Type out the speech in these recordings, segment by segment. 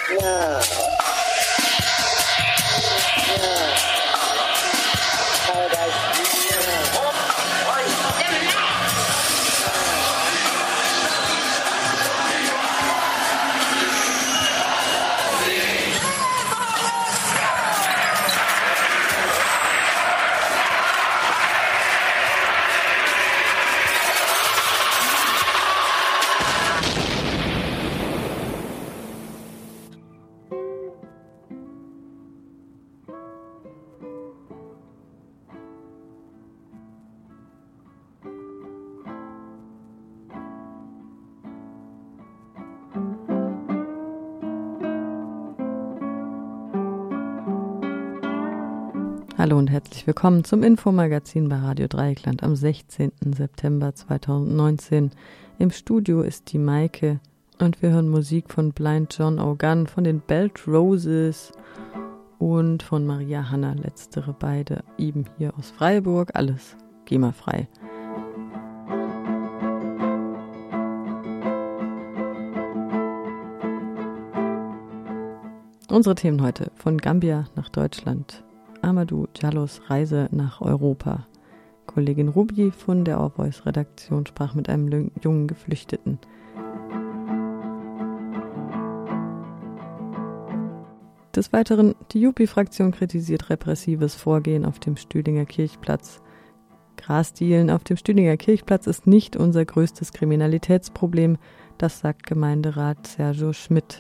Hallo und herzlich willkommen zum Infomagazin bei Radio Dreieckland am 16. September 2019. Im Studio ist die Maike und wir hören Musik von Blind John O'Gunn, von den Belt Roses und von Maria Hanna, letztere beide eben hier aus Freiburg, alles GEMA-frei. Unsere Themen heute: von Gambia nach Deutschland, Amadou Diallos Reise nach Europa. Kollegin Ruby von der Our Voice Redaktion sprach mit einem jungen Geflüchteten. Des Weiteren, die Jupi-Fraktion kritisiert repressives Vorgehen auf dem Stühlinger Kirchplatz. Grasdealen auf dem Stühlinger Kirchplatz ist nicht unser größtes Kriminalitätsproblem, das sagt Gemeinderat Sergio Schmidt.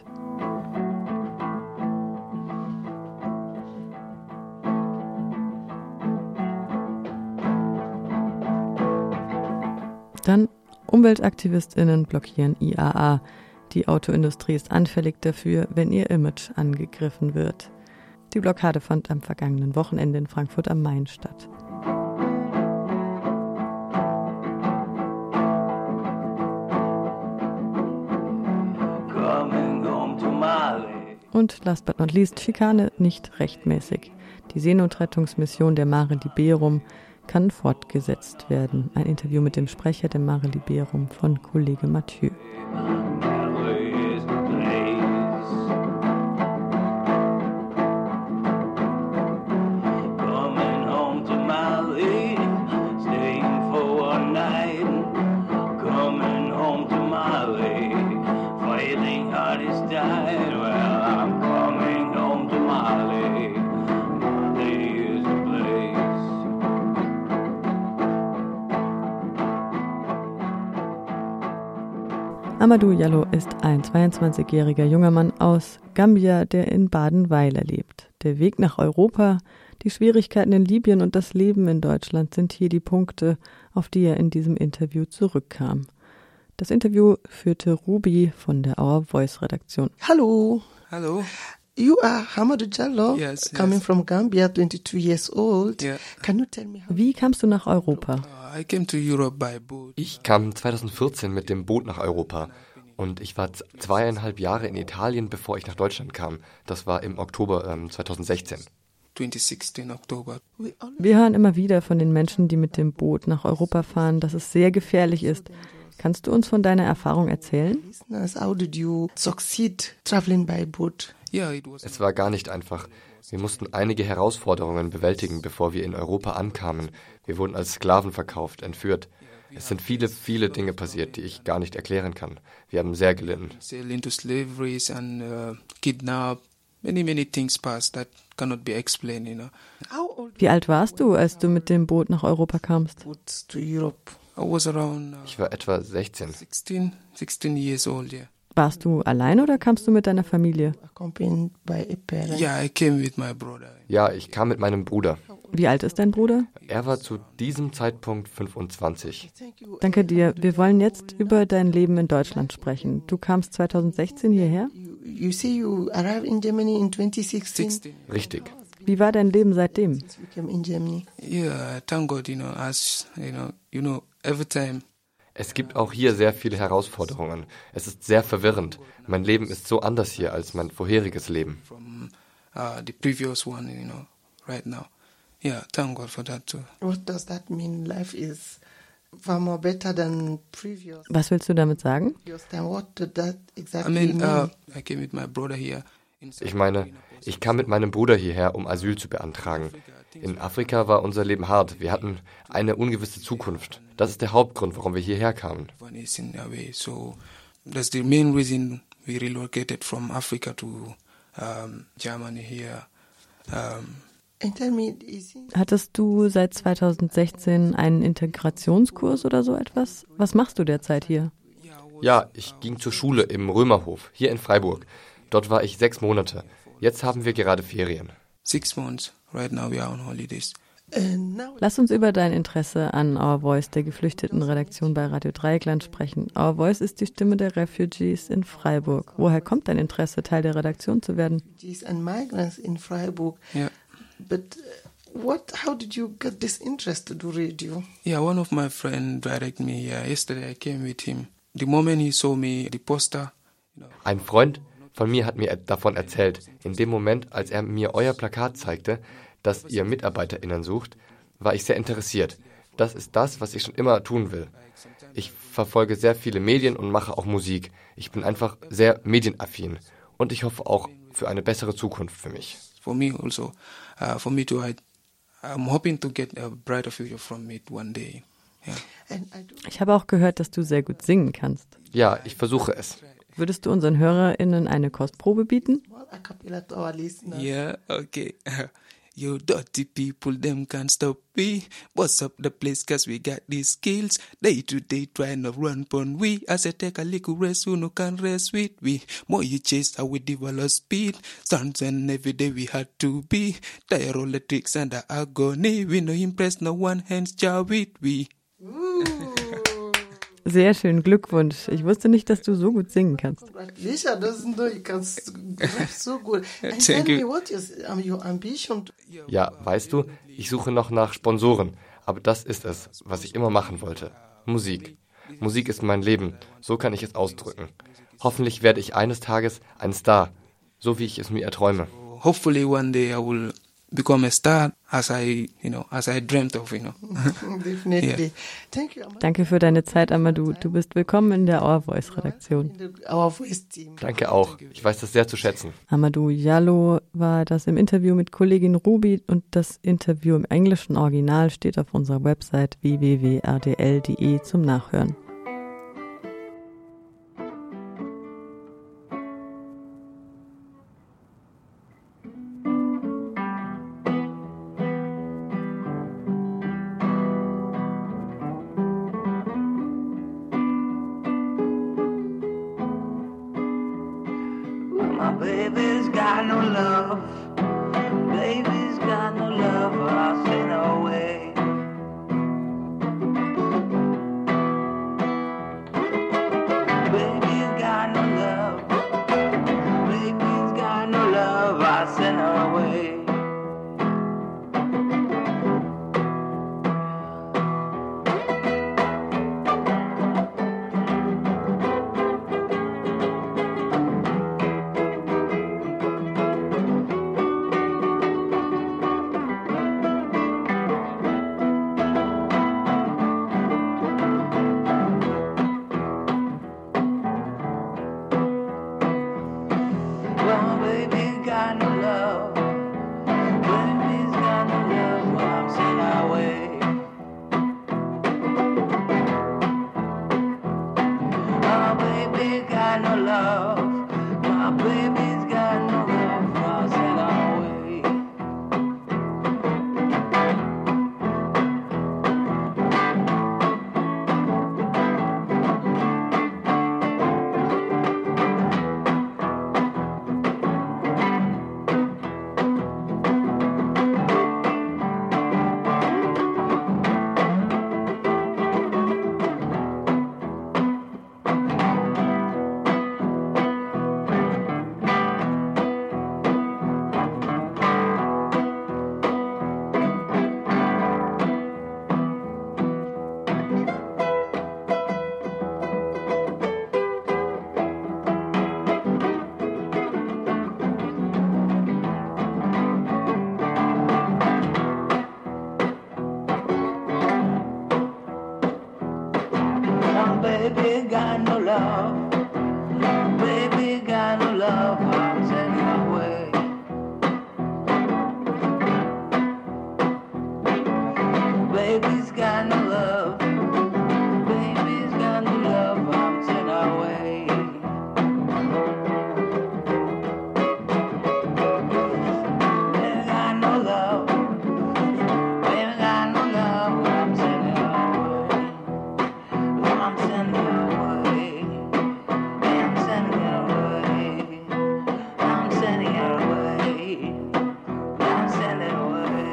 Dann UmweltaktivistInnen blockieren IAA. Die Autoindustrie ist anfällig dafür, wenn ihr Image angegriffen wird. Die Blockade fand am vergangenen Wochenende in Frankfurt am Main statt. Und last but not least, Schikane nicht rechtmäßig. Die Seenotrettungsmission der Mare Liberum kann fortgesetzt werden. Ein Interview mit dem Sprecher der Mare Liberum von Kollege Mathieu. Amadou Diallo ist ein 22-jähriger junger Mann aus Gambia, der in Badenweiler lebt. Der Weg nach Europa, die Schwierigkeiten in Libyen und das Leben in Deutschland sind hier die Punkte, auf die er in diesem Interview zurückkam. Das Interview führte Ruby von der Our Voice Redaktion. Hallo. Hello. You are Amadou Diallo, Yes, coming yes. from Gambia, 22 years old. Yeah. Can you tell me how? Wie kamst du nach Europa? I came to Europe by boat. Ich kam 2014 mit dem Boot nach Europa und ich war 2,5 Jahre in Italien, bevor ich nach Deutschland kam. Das war im Oktober 2016. 2016 October. Wir hören immer wieder von den Menschen, die mit dem Boot nach Europa fahren, dass es sehr gefährlich ist. Kannst du uns von deiner Erfahrung erzählen? Listeners, how did you succeed traveling by boat? Yeah, it was. Es war gar nicht einfach. Wir mussten einige Herausforderungen bewältigen, bevor wir in Europa ankamen. Wir wurden als Sklaven verkauft, entführt. Es sind viele, viele Dinge passiert, die ich gar nicht erklären kann. Wir haben sehr gelitten. Sell into slaveries and kidnap. Many things passed that cannot be explained, you know. How old Wie alt warst du, als du mit dem Boot nach Europa kamst? boats to Europe? I was around Ich war etwa 16. 16 years old, yeah. Warst du allein oder kamst du mit deiner Familie? Accompanied by a parent. Yeah, I came with my brother. Ja, ich kam mit meinem Bruder. Wie alt ist dein Bruder? Er war zu diesem Zeitpunkt 25. Thank you. Danke dir. Wir wollen jetzt über dein Leben in Deutschland sprechen. Du kamst 2016 hierher. You say you arrived in Germany in 2016? 16. Richtig. Wie war dein Leben seitdem? You came in Germany. Yeah, thank God, you know, as you know, every time. Es gibt auch hier sehr viele Herausforderungen. Es ist sehr verwirrend. Mein Leben ist so anders hier als mein vorheriges Leben. From the previous one, you know, right now. Yeah, thank God for that too. What does that mean? Life is Far more better than previous. Was willst du damit sagen? Then what did that I exactly mean, mean? I came with my brother here. Ich meine, ich kam mit meinem Bruder hierher, um Asyl zu beantragen. In Afrika war unser Leben hart. Wir hatten eine ungewisse Zukunft. Das ist der Hauptgrund, warum wir hierher kamen. So that's the main reason we relocated from Africa to Germany here. And tell me, is it Hattest du seit 2016 einen Integrationskurs oder so etwas? Was machst du derzeit hier? Ja, ich ging zur Schule im Römerhof, hier in Freiburg. Dort war ich 6 Monate. Jetzt haben wir gerade Ferien. 6 months. Right now we are on holidays. now? Lass uns über dein Interesse an Our Voice, der Geflüchtetenredaktion bei Radio Dreieckland, sprechen. Our Voice ist die Stimme der Refugees in Freiburg. Woher kommt dein Interesse, Teil der Redaktion zu werden? Refugees and migrants in Freiburg. Yeah. But how did you get this interest to do radio? Yeah, one of my friends directed me here. Yesterday I came with him. The moment he saw me, the poster, Ein Freund von mir hat mir davon erzählt. In dem Moment, als er mir euer Plakat zeigte, dass ihr MitarbeiterInnen sucht, war ich sehr interessiert. Das ist das, was ich schon immer tun will. Ich verfolge sehr viele Medien und mache auch Musik. Ich bin einfach sehr medienaffin. Und ich hoffe auch für eine bessere Zukunft für mich. for me also, for me too, I'm hoping to get a brighter future from it one day. Yeah. And I do. Ich habe auch gehört, dass du sehr gut singen kannst. Ja, ich versuche es. Würdest du unseren HörerInnen eine Kostprobe bieten? Well, a cappella to our listeners. Yeah, okay. You dirty people, them can't stop me. What's up the place, cause we got these skills. Day to day trying to run pon we. As I take a little rest, who no can rest with we. More you chase, how we develop speed. Stunts and every day we had to be. Tire all the tricks and the agony. We no impress no one, hands jar with we. Sehr schön, Glückwunsch. Ich wusste nicht, dass du so gut singen kannst. Lisha doesn't know you can rap so good. And Thank tell you. me, what is your ambition? Ja, weißt du, ich suche noch nach Sponsoren. Aber das ist es, was ich immer machen wollte. Musik. Musik ist mein Leben. So kann ich es ausdrücken. Hoffentlich werde ich eines Tages ein Star. So wie ich es mir erträume. Hopefully one day I will become a star as I dreamt of. Definitely. Yeah. Thank you. Danke für deine Zeit, Amadou. Du bist willkommen in der Our Voice Redaktion. Our voice team. Danke auch. Ich weiß das sehr zu schätzen. Amadou Diallo war das im Interview mit Kollegin Ruby und das Interview im englischen Original steht auf unserer Website www.rdl.de zum Nachhören. My baby's got no love. Baby's got no love, I'll send her away. Baby's got no love. Baby's got no love, I'll send her away. Well, baby got no love. Baby's got no love, well, I'm sent away. Oh, baby got no love. My baby's got no love, well, I'm sent away.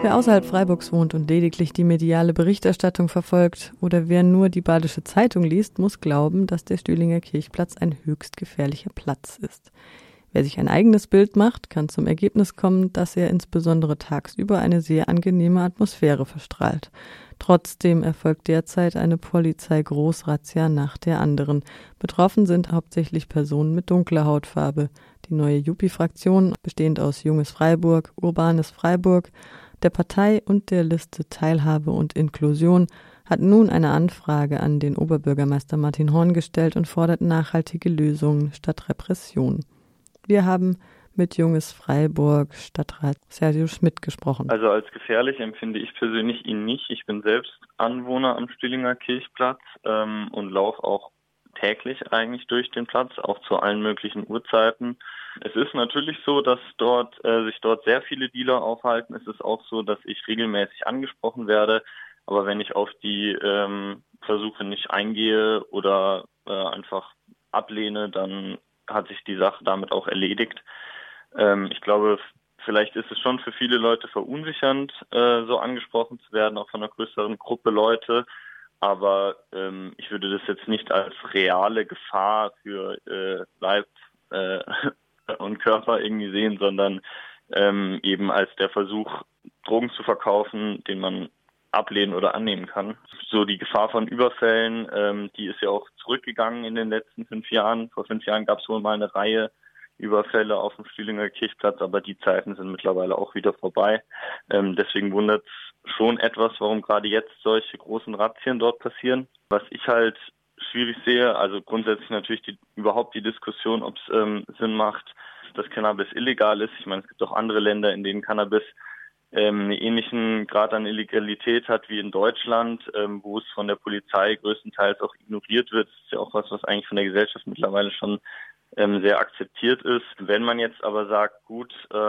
Wer außerhalb Freiburgs wohnt und lediglich die mediale Berichterstattung verfolgt oder wer nur die Badische Zeitung liest, muss glauben, dass der Stühlinger Kirchplatz ein höchst gefährlicher Platz ist. Wer sich ein eigenes Bild macht, kann zum Ergebnis kommen, dass er insbesondere tagsüber eine sehr angenehme Atmosphäre verstrahlt. Trotzdem erfolgt derzeit eine Polizei-Großrazzia nach der anderen. Betroffen sind hauptsächlich Personen mit dunkler Hautfarbe. Die neue Juppie-Fraktion, bestehend aus Junges Freiburg, Urbanes Freiburg, der Partei und der Liste Teilhabe und Inklusion, hat nun eine Anfrage an den Oberbürgermeister Martin Horn gestellt und fordert nachhaltige Lösungen statt Repression. Wir haben mit Junges Freiburg Stadtrat Sergio Schmidt gesprochen. Also als gefährlich empfinde ich persönlich ihn nicht. Ich bin selbst Anwohner am Stühlinger Kirchplatz und laufe auch täglich eigentlich durch den Platz, auch zu allen möglichen Uhrzeiten. Es ist natürlich so, dass sich dort sehr viele Dealer aufhalten. Es ist auch so, dass ich regelmäßig angesprochen werde. Aber wenn ich auf die Versuche nicht eingehe oder einfach ablehne, dann hat sich die Sache damit auch erledigt. Ich glaube, vielleicht ist es schon für viele Leute verunsichernd, so angesprochen zu werden, auch von einer größeren Gruppe Leute. Aber ich würde das jetzt nicht als reale Gefahr für Leib und Körper irgendwie sehen, sondern eben als der Versuch, Drogen zu verkaufen, den man ablehnen oder annehmen kann. So die Gefahr von Überfällen, die ist ja auch zurückgegangen in den letzten 5 Jahren. Vor 5 Jahren gab es wohl mal eine Reihe Überfälle auf dem Stühlinger Kirchplatz, aber die Zeiten sind mittlerweile auch wieder vorbei. Deswegen wundert es schon etwas, warum gerade jetzt solche großen Razzien dort passieren. Was ich halt schwierig sehe, also grundsätzlich natürlich überhaupt die Diskussion, ob es Sinn macht, dass Cannabis illegal ist. Ich meine, es gibt auch andere Länder, in denen Cannabis einen ähnlichen Grad an Illegalität hat wie in Deutschland, wo es von der Polizei größtenteils auch ignoriert wird. Das ist ja auch was eigentlich von der Gesellschaft mittlerweile schon sehr akzeptiert ist. Wenn man jetzt aber sagt, gut,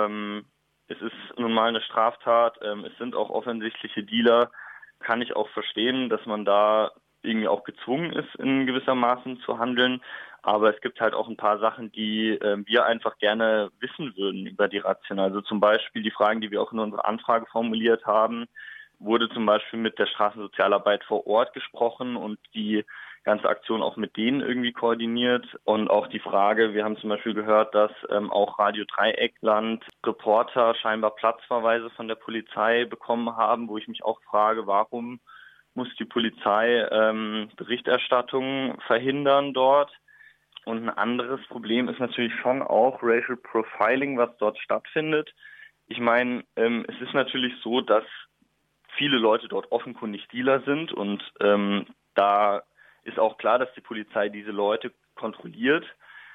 es ist nun mal eine Straftat, es sind auch offensichtliche Dealer, kann ich auch verstehen, dass man da irgendwie auch gezwungen ist, in gewissermaßen zu handeln. Aber es gibt halt auch ein paar Sachen, die wir einfach gerne wissen würden über die Razzien. Also zum Beispiel die Fragen, die wir auch in unserer Anfrage formuliert haben, wurde zum Beispiel mit der Straßensozialarbeit vor Ort gesprochen und die ganze Aktion auch mit denen irgendwie koordiniert. Und auch die Frage, wir haben zum Beispiel gehört, dass auch Radio Dreieckland Reporter scheinbar Platzverweise von der Polizei bekommen haben, wo ich mich auch frage, warum muss die Polizei Berichterstattung verhindern dort? Und ein anderes Problem ist natürlich schon auch Racial Profiling, was dort stattfindet. Ich meine, es ist natürlich so, dass viele Leute dort offenkundig Dealer sind und da ist auch klar, dass die Polizei diese Leute kontrolliert.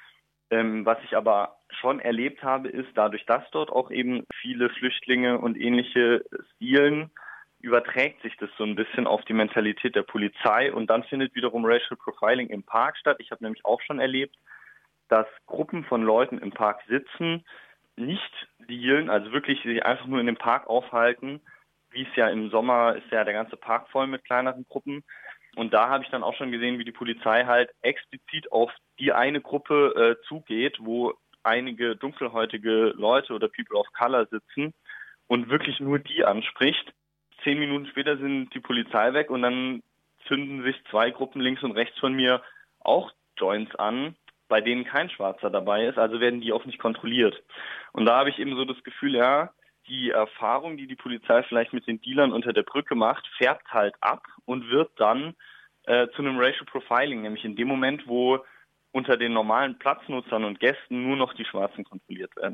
Was ich aber schon erlebt habe, ist dadurch, dass dort auch eben viele Flüchtlinge und ähnliche dealen, überträgt sich das so ein bisschen auf die Mentalität der Polizei und dann findet wiederum Racial Profiling im Park statt. Ich habe nämlich auch schon erlebt, dass Gruppen von Leuten im Park sitzen, nicht dealen, also wirklich sich einfach nur in dem Park aufhalten, wie es ja im Sommer ist ja der ganze Park voll mit kleineren Gruppen. Und da habe ich dann auch schon gesehen, wie die Polizei halt explizit auf die eine Gruppe zugeht, wo einige dunkelhäutige Leute oder People of Color sitzen und wirklich nur die anspricht. 10 Minuten später sind die Polizei weg und dann zünden sich 2 Gruppen links und rechts von mir auch Joints an, bei denen kein Schwarzer dabei ist, also werden die auch nicht kontrolliert. Und da habe ich eben so das Gefühl, ja, die Erfahrung, die die Polizei vielleicht mit den Dealern unter der Brücke macht, färbt halt ab und wird dann zu einem Racial Profiling, nämlich in dem Moment, wo unter den normalen Platznutzern und Gästen nur noch die Schwarzen kontrolliert werden.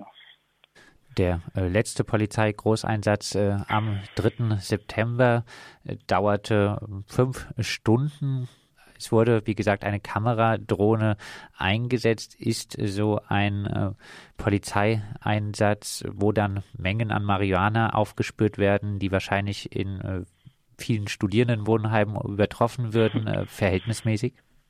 Der letzte Polizeigroßeinsatz am 3. September dauerte 5 Stunden. Es wurde, wie gesagt, eine Kameradrohne eingesetzt. Ist so ein Polizeieinsatz, wo dann Mengen an Marihuana aufgespürt werden, die wahrscheinlich in vielen Studierendenwohnheimen übertroffen würden, verhältnismäßig?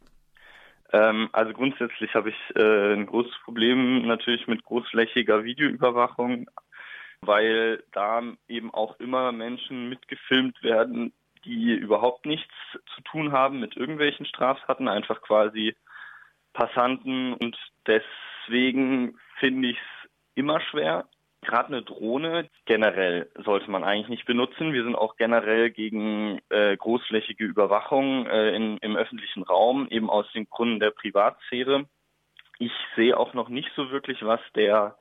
Also grundsätzlich habe ich ein großes Problem natürlich mit großflächiger Videoüberwachung, weil da eben auch immer Menschen mitgefilmt werden, die überhaupt nichts zu tun haben mit irgendwelchen Straftaten, einfach quasi Passanten. Und deswegen finde ich es immer schwer, Gerade eine Drohne generell sollte man eigentlich nicht benutzen. Wir sind auch generell gegen großflächige Überwachung im öffentlichen Raum, eben aus den Gründen der Privatsphäre. Ich sehe auch noch nicht so wirklich, was der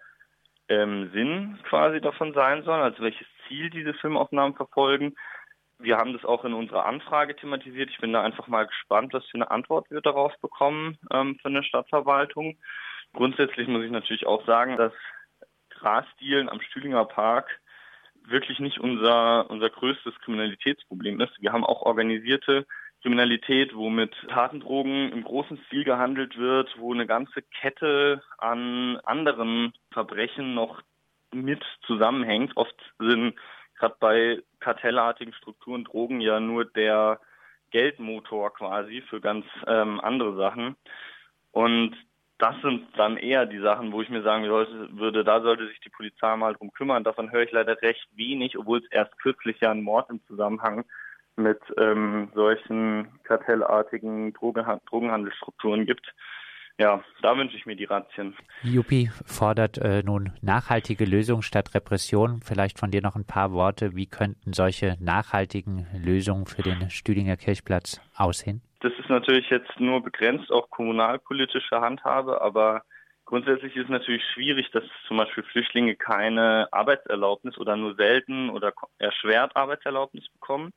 Sinn quasi davon sein soll, also welches Ziel diese Filmaufnahmen verfolgen. Wir haben das auch in unserer Anfrage thematisiert. Ich bin da einfach mal gespannt, was für eine Antwort wir darauf bekommen von der Stadtverwaltung. Grundsätzlich muss ich natürlich auch sagen, dass Grasdealen am Stühlinger Park wirklich nicht unser größtes Kriminalitätsproblem ist. Wir haben auch organisierte Kriminalität, wo mit harten Drogen im großen Stil gehandelt wird, wo eine ganze Kette an anderen Verbrechen noch mit zusammenhängt. Oft sind gerade bei kartellartigen Strukturen Drogen ja nur der Geldmotor quasi für ganz andere Sachen. Und das sind dann eher die Sachen, wo ich mir sagen würde, da sollte sich die Polizei mal drum kümmern. Davon höre ich leider recht wenig, obwohl es erst kürzlich ja einen Mord im Zusammenhang mit solchen kartellartigen Drogenhandelsstrukturen gibt. Ja, da wünsche ich mir die Razzien. Juppie fordert nun nachhaltige Lösungen statt Repression. Vielleicht von dir noch ein paar Worte. Wie könnten solche nachhaltigen Lösungen für den Stühlinger Kirchplatz aussehen? Das ist natürlich jetzt nur begrenzt auf kommunalpolitische Handhabe, aber grundsätzlich ist es natürlich schwierig, dass zum Beispiel Flüchtlinge keine Arbeitserlaubnis oder nur selten oder erschwert Arbeitserlaubnis bekommen,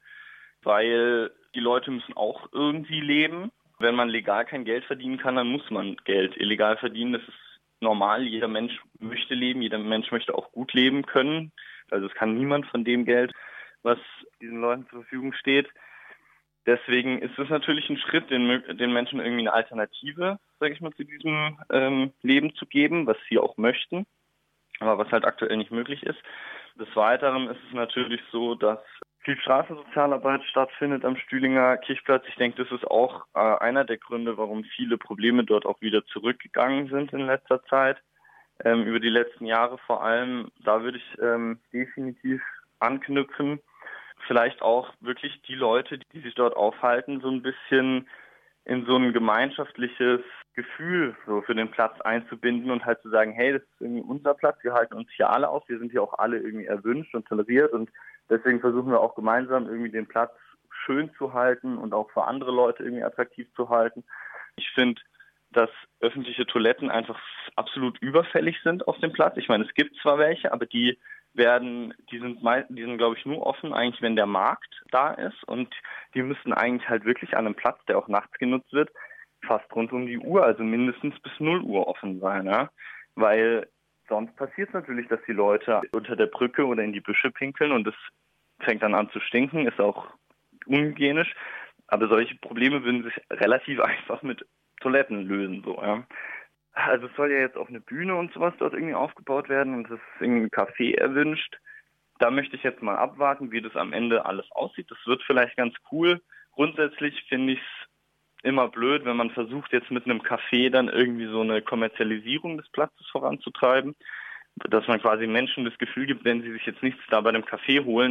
weil die Leute müssen auch irgendwie leben. Wenn man legal kein Geld verdienen kann, dann muss man Geld illegal verdienen. Das ist normal. Jeder Mensch möchte leben. Jeder Mensch möchte auch gut leben können. Also es kann niemand von dem Geld, was diesen Leuten zur Verfügung steht. Deswegen ist es natürlich ein Schritt, den Menschen irgendwie eine Alternative, sage ich mal, zu diesem Leben zu geben, was sie auch möchten, aber was halt aktuell nicht möglich ist. Des Weiteren ist es natürlich so, dass viel Straßensozialarbeit stattfindet am Stühlinger Kirchplatz. Ich denke, das ist auch einer der Gründe, warum viele Probleme dort auch wieder zurückgegangen sind in letzter Zeit, über die letzten Jahre vor allem. Da würde ich definitiv anknüpfen. Vielleicht auch wirklich die Leute, die sich dort aufhalten, so ein bisschen in so ein gemeinschaftliches Gefühl so für den Platz einzubinden und halt zu sagen, hey, das ist irgendwie unser Platz, wir halten uns hier alle auf, wir sind hier auch alle irgendwie erwünscht und toleriert und deswegen versuchen wir auch gemeinsam irgendwie den Platz schön zu halten und auch für andere Leute irgendwie attraktiv zu halten. Ich finde, dass öffentliche Toiletten einfach absolut überfällig sind auf dem Platz. Ich meine, es gibt zwar welche, aber die sind, glaube ich, nur offen eigentlich, wenn der Markt da ist und die müssten eigentlich halt wirklich an einem Platz, der auch nachts genutzt wird, fast rund um die Uhr, also mindestens bis 0 Uhr offen sein, ja? Weil sonst passiert es natürlich, dass die Leute unter der Brücke oder in die Büsche pinkeln und es fängt dann an zu stinken, ist auch unhygienisch, aber solche Probleme würden sich relativ einfach mit Toiletten lösen, so, ja. Also es soll ja jetzt auch eine Bühne und sowas dort irgendwie aufgebaut werden und es ist irgendwie ein Café erwünscht. Da möchte ich jetzt mal abwarten, wie das am Ende alles aussieht. Das wird vielleicht ganz cool. Grundsätzlich finde ich es immer blöd, wenn man versucht, jetzt mit einem Café dann irgendwie so eine Kommerzialisierung des Platzes voranzutreiben. Dass man quasi Menschen das Gefühl gibt, wenn sie sich jetzt nichts da bei dem Café holen,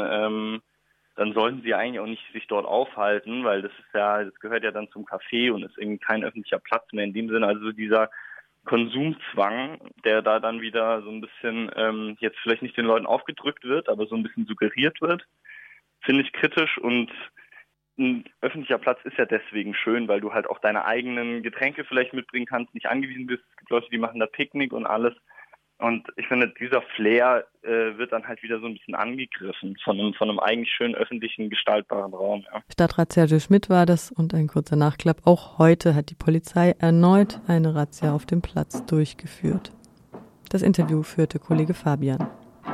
dann sollten sie eigentlich auch nicht sich dort aufhalten, weil das gehört ja dann zum Café und ist irgendwie kein öffentlicher Platz mehr in dem Sinne. Also dieser Konsumzwang, der da dann wieder so ein bisschen jetzt vielleicht nicht den Leuten aufgedrückt wird, aber so ein bisschen suggeriert wird, finde ich kritisch. Und ein öffentlicher Platz ist ja deswegen schön, weil du halt auch deine eigenen Getränke vielleicht mitbringen kannst, nicht angewiesen bist. Es gibt Leute, die machen da Picknick und alles. Und ich finde, dieser Flair wird dann halt wieder so ein bisschen angegriffen von einem eigentlich schönen öffentlichen, gestaltbaren Raum. Ja. Stadtrat Sergio Schmidt war das und ein kurzer Nachklapp. Auch heute hat die Polizei erneut eine Razzia auf dem Platz durchgeführt. Das Interview führte Kollege Fabian.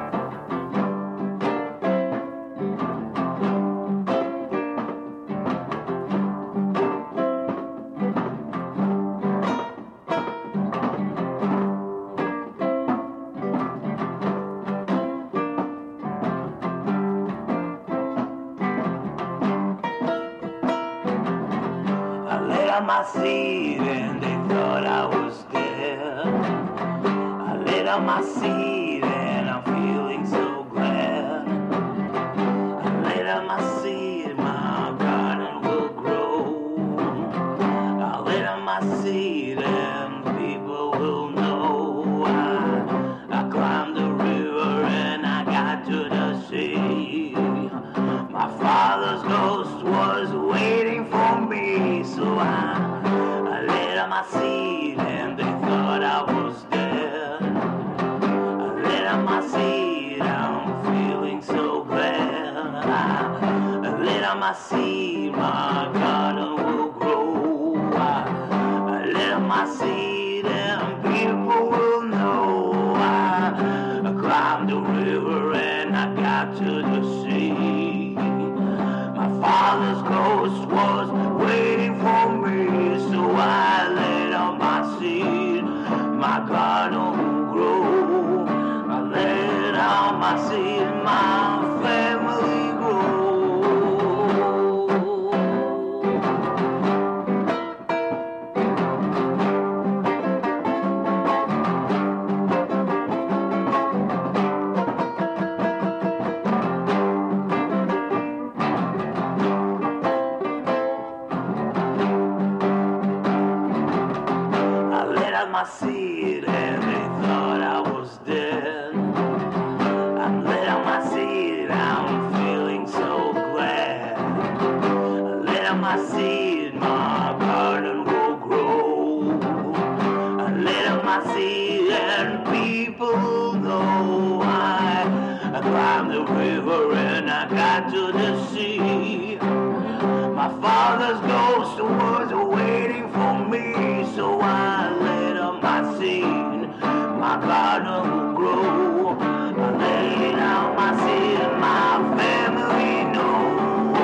My seat and they thought I was dead. I laid on my seat and I'm feeling so glad. I laid on my seat, my garden will grow. I laid on my seat and people will know. I climbed the river. of my seed, my garden will grow. I let of my seed and people will know. I climbed the river and I got to the sea. My father's ghost was waiting for me, so I laid on my seed. My garden will grow. I laid on my seed, my family grow. My seed and they thought I was dead. I laid on my seed, I'm feeling so glad. I laid on my seed, my garden will grow. I laid on my seed and people know. I climbed the river and I got to the sea. My father's ghost was waiting for me, so I laid on my seed, my garden will grow. I laid on my seed, my family knows.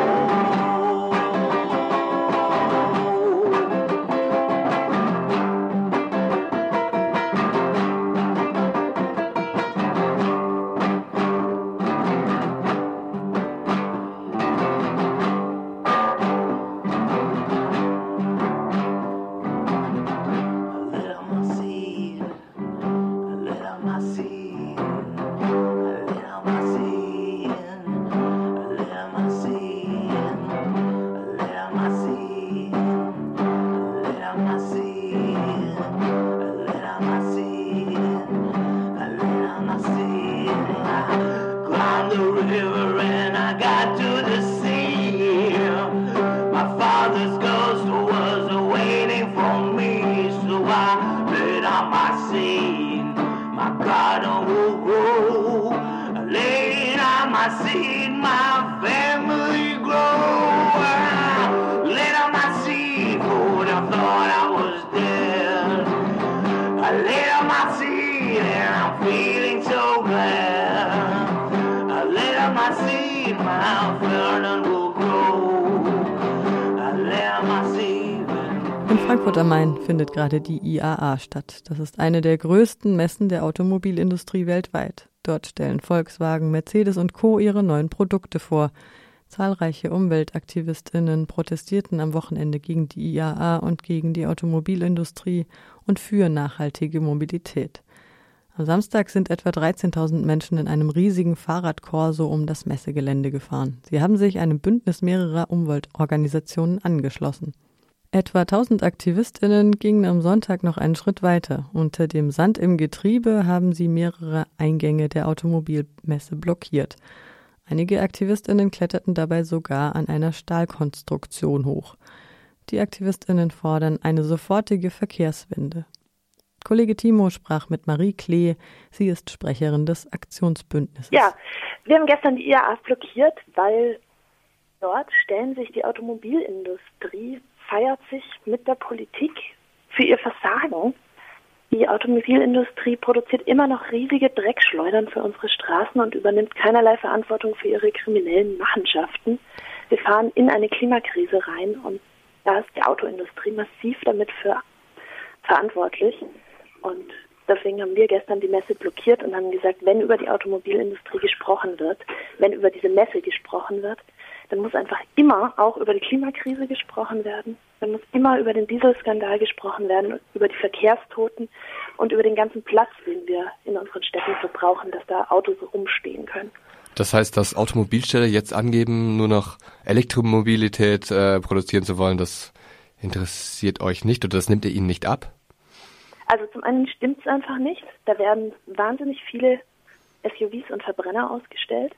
In Frankfurt am Main findet gerade die IAA statt. Das ist eine der größten Messen der Automobilindustrie weltweit. Dort stellen Volkswagen, Mercedes und Co. ihre neuen Produkte vor. Zahlreiche UmweltaktivistInnen protestierten am Wochenende gegen die IAA und gegen die Automobilindustrie und für nachhaltige Mobilität. Am Samstag sind etwa 13.000 Menschen in einem riesigen Fahrradkorso um das Messegelände gefahren. Sie haben sich einem Bündnis mehrerer Umweltorganisationen angeschlossen. Etwa 1000 AktivistInnen gingen am Sonntag noch einen Schritt weiter. Unter dem Sand im Getriebe haben sie mehrere Eingänge der Automobilmesse blockiert. Einige AktivistInnen kletterten dabei sogar an einer Stahlkonstruktion hoch. Die AktivistInnen fordern eine sofortige Verkehrswende. Kollege Timo sprach mit Marie Klee. Sie ist Sprecherin des Aktionsbündnisses. Ja, wir haben gestern die IAA blockiert, weil dort stellen sich die Automobilindustrie, feiert sich mit der Politik für ihr Versagen. Die Automobilindustrie produziert immer noch riesige Dreckschleudern für unsere Straßen und übernimmt keinerlei Verantwortung für ihre kriminellen Machenschaften. Wir fahren in eine Klimakrise rein und da ist die Autoindustrie massiv damit für verantwortlich. Und deswegen haben wir gestern die Messe blockiert und haben gesagt, wenn über die Automobilindustrie gesprochen wird, wenn über diese Messe gesprochen wird, dann muss einfach immer auch über die Klimakrise gesprochen werden. Dann muss immer über den Dieselskandal gesprochen werden, über die Verkehrstoten und über den ganzen Platz, den wir in unseren Städten verbrauchen, dass da Autos rumstehen können. Das heißt, dass Automobilstädte jetzt angeben, nur noch Elektromobilität produzieren zu wollen, das interessiert euch nicht oder das nimmt ihr ihnen nicht ab? Also zum einen stimmt es einfach nicht. Da werden wahnsinnig viele SUVs und Verbrenner ausgestellt.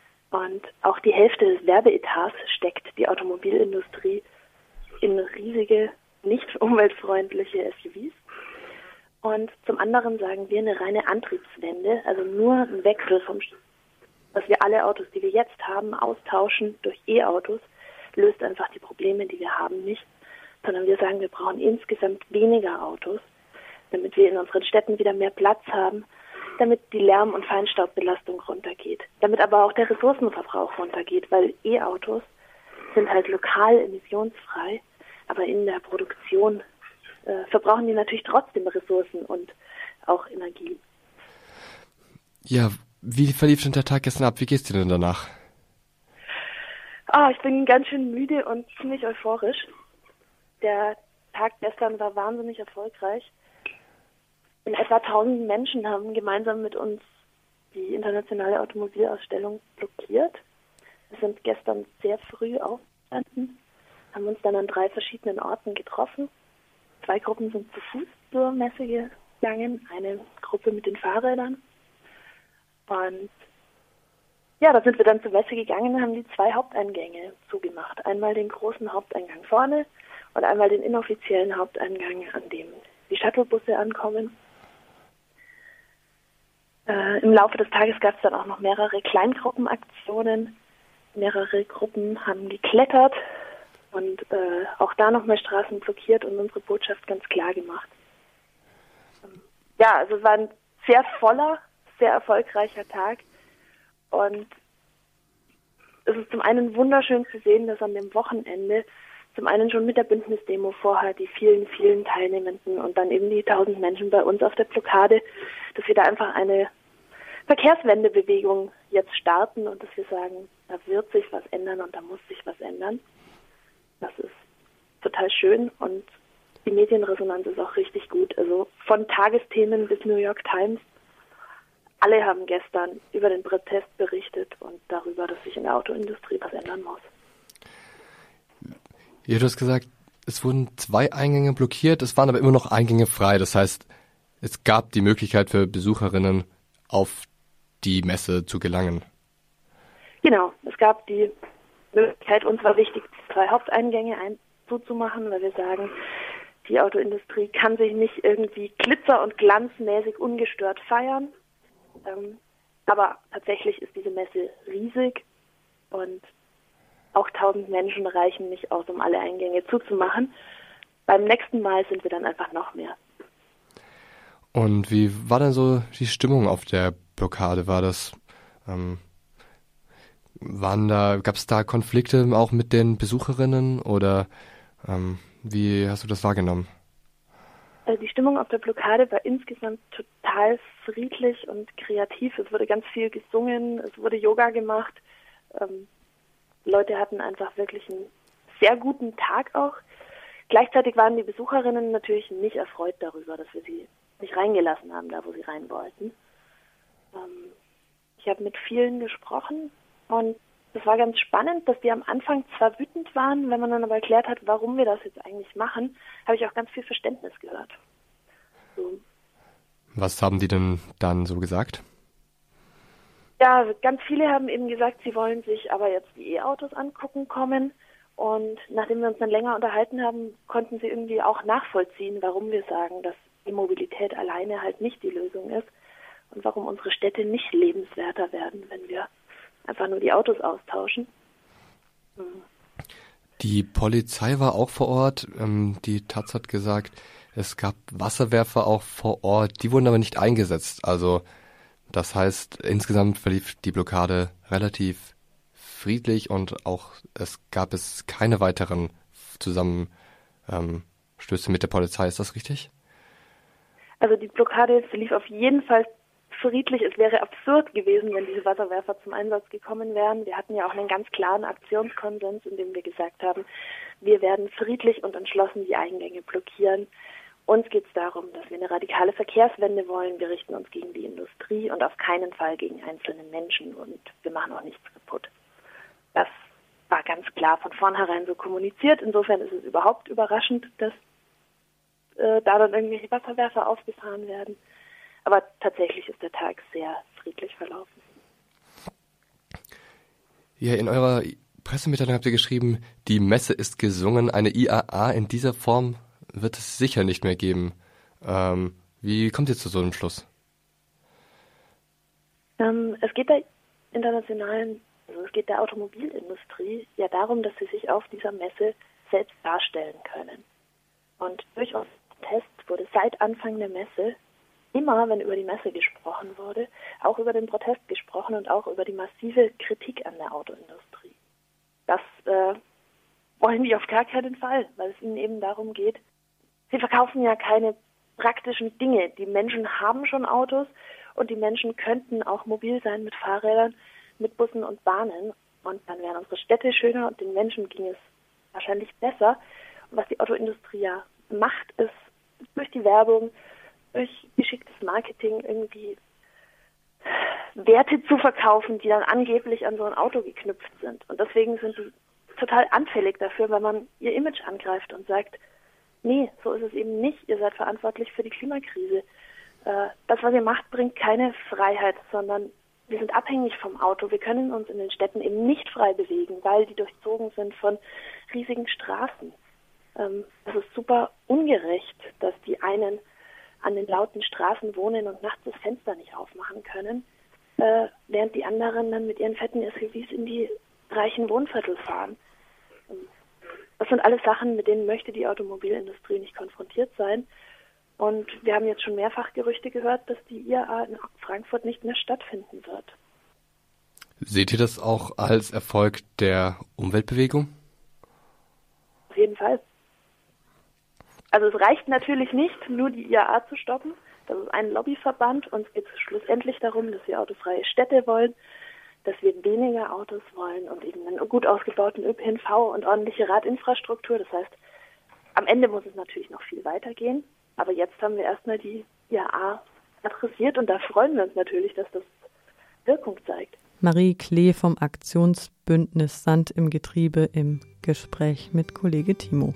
Und auch die Hälfte des Werbeetats steckt die Automobilindustrie in riesige, nicht umweltfreundliche SUVs. Und zum anderen sagen wir eine reine Antriebswende, also nur ein Wechsel dass wir alle Autos, die wir jetzt haben, austauschen durch E-Autos, löst einfach die Probleme, die wir haben, nicht, sondern wir sagen, wir brauchen insgesamt weniger Autos, damit wir in unseren Städten wieder mehr Platz haben, damit die Lärm- und Feinstaubbelastung runtergeht, damit aber auch der Ressourcenverbrauch runtergeht, weil E-Autos sind halt lokal emissionsfrei, aber in der Produktion verbrauchen die natürlich trotzdem Ressourcen und auch Energie. Ja, wie verlief denn der Tag gestern ab? Wie geht's dir denn danach? Ich bin ganz schön müde und ziemlich euphorisch. Der Tag gestern war wahnsinnig erfolgreich. In etwa 1000 Menschen haben gemeinsam mit uns die internationale Automobilausstellung blockiert. Wir sind gestern sehr früh aufgestanden, haben uns dann an 3 verschiedenen Orten getroffen. 2 Gruppen sind zu Fuß zur Messe gegangen, eine Gruppe mit den Fahrrädern. Und ja, da sind wir dann zur Messe gegangen und haben die 2 Haupteingänge zugemacht. Einmal den großen Haupteingang vorne und einmal den inoffiziellen Haupteingang, an dem die Shuttlebusse ankommen. Im Laufe des Tages gab es dann auch noch mehrere Kleingruppenaktionen. Mehrere Gruppen haben geklettert und auch da nochmal Straßen blockiert und unsere Botschaft ganz klar gemacht. Ja, also es war ein sehr voller, sehr erfolgreicher Tag und es ist zum einen wunderschön zu sehen, dass an dem Wochenende zum einen schon mit der Bündnisdemo vorher die vielen, vielen Teilnehmenden und dann eben die 1000 Menschen bei uns auf der Blockade, dass wir da einfach eine Verkehrswendebewegung jetzt starten und dass wir sagen, da wird sich was ändern und da muss sich was ändern. Das ist total schön und die Medienresonanz ist auch richtig gut. Also von Tagesthemen bis New York Times, alle haben gestern über den Protest berichtet und darüber, dass sich in der Autoindustrie was ändern muss. Ja, du hast gesagt, es wurden 2 Eingänge blockiert, es waren aber immer noch Eingänge frei. Das heißt, es gab die Möglichkeit für Besucherinnen, auf die Messe zu gelangen. Genau, es gab die Möglichkeit, uns war wichtig, 2 Haupteingänge zuzumachen, weil wir sagen, die Autoindustrie kann sich nicht irgendwie glitzer- und glanzmäßig ungestört feiern. Aber tatsächlich ist diese Messe riesig und auch 1000 Menschen reichen nicht aus, um alle Eingänge zuzumachen. Beim nächsten Mal sind wir dann einfach noch mehr. Und wie war denn so die Stimmung auf der Blockade? War das, gab es da Konflikte auch mit den Besucherinnen oder wie hast du das wahrgenommen? Die Stimmung auf der Blockade war insgesamt total friedlich und kreativ. Es wurde ganz viel gesungen, es wurde Yoga gemacht. Leute hatten einfach wirklich einen sehr guten Tag auch. Gleichzeitig waren die Besucherinnen natürlich nicht erfreut darüber, dass wir sie nicht reingelassen haben, da wo sie rein wollten. Ich habe mit vielen gesprochen und es war ganz spannend, dass die am Anfang zwar wütend waren, wenn man dann aber erklärt hat, warum wir das jetzt eigentlich machen, habe ich auch ganz viel Verständnis gehört. So. Was haben die denn dann so gesagt? Ja, ganz viele haben eben gesagt, sie wollen sich aber jetzt die E-Autos angucken kommen. Und nachdem wir uns dann länger unterhalten haben, konnten sie irgendwie auch nachvollziehen, warum wir sagen, dass die Mobilität alleine halt nicht die Lösung ist und warum unsere Städte nicht lebenswerter werden, wenn wir einfach nur die Autos austauschen. Die Polizei war auch vor Ort. Die Taz hat gesagt, es gab Wasserwerfer auch vor Ort. Die wurden aber nicht eingesetzt. Also das heißt, insgesamt verlief die Blockade relativ friedlich und auch gab es keine weiteren Zusammenstöße mit der Polizei. Ist das richtig? Also die Blockade verlief auf jeden Fall friedlich. Es wäre absurd gewesen, wenn diese Wasserwerfer zum Einsatz gekommen wären. Wir hatten ja auch einen ganz klaren Aktionskonsens, in dem wir gesagt haben, wir werden friedlich und entschlossen die Eingänge blockieren. Uns geht es darum, dass wir eine radikale Verkehrswende wollen. Wir richten uns gegen die Industrie und auf keinen Fall gegen einzelne Menschen und wir machen auch nichts kaputt. Das war ganz klar von vornherein so kommuniziert. Insofern ist es überhaupt überraschend, dass da dann irgendwelche Wasserwerfer aufgefahren werden. Aber tatsächlich ist der Tag sehr friedlich verlaufen. Ja, in eurer Pressemitteilung habt ihr geschrieben, die Messe ist gesungen, eine IAA in dieser Form wird es sicher nicht mehr geben. Wie kommt ihr zu so einem Schluss? Es geht der internationalen Also es geht der Automobilindustrie ja darum, dass sie sich auf dieser Messe selbst darstellen können. Und durch unseren Test wurde seit Anfang der Messe immer, wenn über die Messe gesprochen wurde, auch über den Protest gesprochen und auch über die massive Kritik an der Autoindustrie. Das wollen die auf gar keinen Fall, weil es ihnen eben darum geht, sie verkaufen ja keine praktischen Dinge. Die Menschen haben schon Autos und die Menschen könnten auch mobil sein mit Fahrrädern, mit Bussen und Bahnen. Und dann wären unsere Städte schöner und den Menschen ging es wahrscheinlich besser. Und was die Autoindustrie ja macht, ist durch die Werbung, durch geschicktes Marketing irgendwie Werte zu verkaufen, die dann angeblich an so ein Auto geknüpft sind. Und deswegen sind die total anfällig dafür, wenn man ihr Image angreift und sagt, nee, so ist es eben nicht, ihr seid verantwortlich für die Klimakrise. Das, was ihr macht, bringt keine Freiheit, sondern wir sind abhängig vom Auto. Wir können uns in den Städten eben nicht frei bewegen, weil die durchzogen sind von riesigen Straßen. Das ist super ungerecht, dass die einen an den lauten Straßen wohnen und nachts das Fenster nicht aufmachen können, während die anderen dann mit ihren fetten SUVs in die reichen Wohnviertel fahren. Das sind alles Sachen, mit denen möchte die Automobilindustrie nicht konfrontiert sein. Und wir haben jetzt schon mehrfach Gerüchte gehört, dass die IAA in Frankfurt nicht mehr stattfinden wird. Seht ihr das auch als Erfolg der Umweltbewegung? Auf jeden Fall. Also es reicht natürlich nicht, nur die IAA zu stoppen. Das ist ein Lobbyverband. Uns geht es schlussendlich darum, dass wir autofreie Städte wollen, dass wir weniger Autos wollen und eben einen gut ausgebauten ÖPNV und ordentliche Radinfrastruktur. Das heißt, am Ende muss es natürlich noch viel weitergehen. Aber jetzt haben wir erstmal die IAA adressiert und da freuen wir uns natürlich, dass das Wirkung zeigt. Marie Klee vom Aktionsbündnis Sand im Getriebe im Gespräch mit Kollege Timo.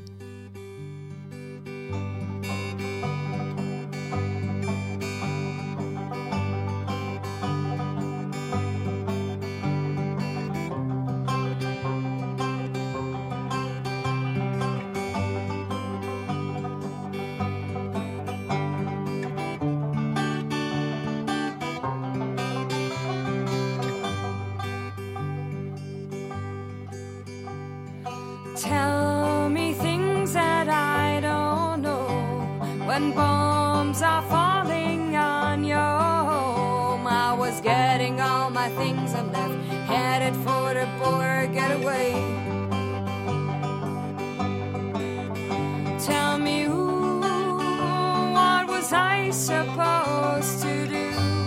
Tell me things that I don't know. When bombs are falling on your home, I was getting all my things and left, headed for the border getaway. Tell me what was I supposed to do?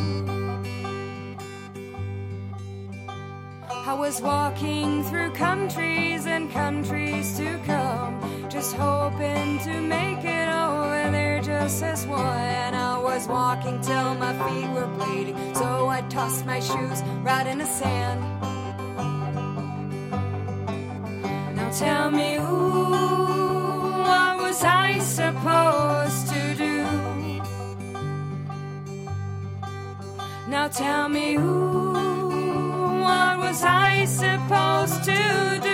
I was walking through countries and countries to come, just hoping to make it over there just as one. I was walking till my feet were bleeding, so I tossed my shoes right in the sand. Now tell me, what was I supposed to do? Now tell me, what was I supposed to do?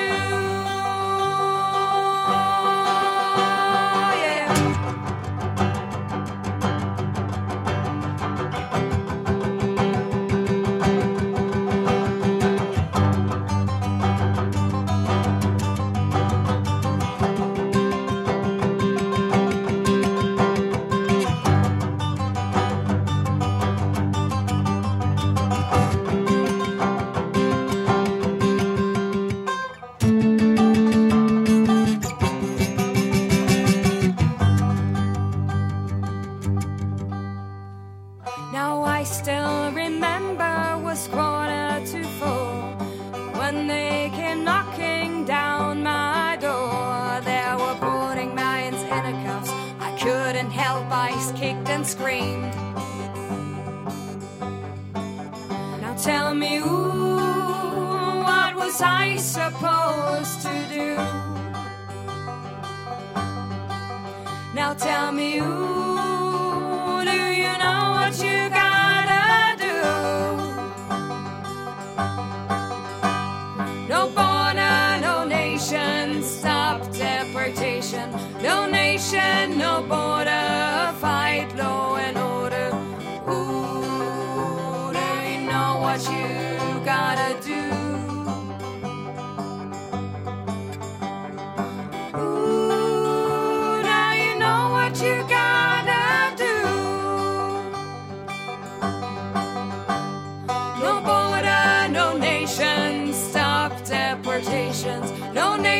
Now I still remember was 3:45 when they came knocking down my door. They were putting millions in a cuffs. I couldn't help, I kicked and screamed. Now tell me, what was I supposed to do? Now tell me, do you know what you gotta do? No border, no nation, stop deportation. No nation, no border, fight law and order. Ooh, do you know what you gotta do?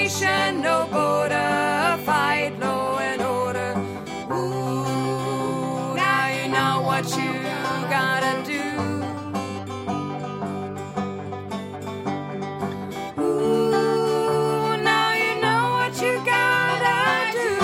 nation, no border, fight law and order. Ooh, now you know what you gotta do. Ooh, now you know what you gotta do.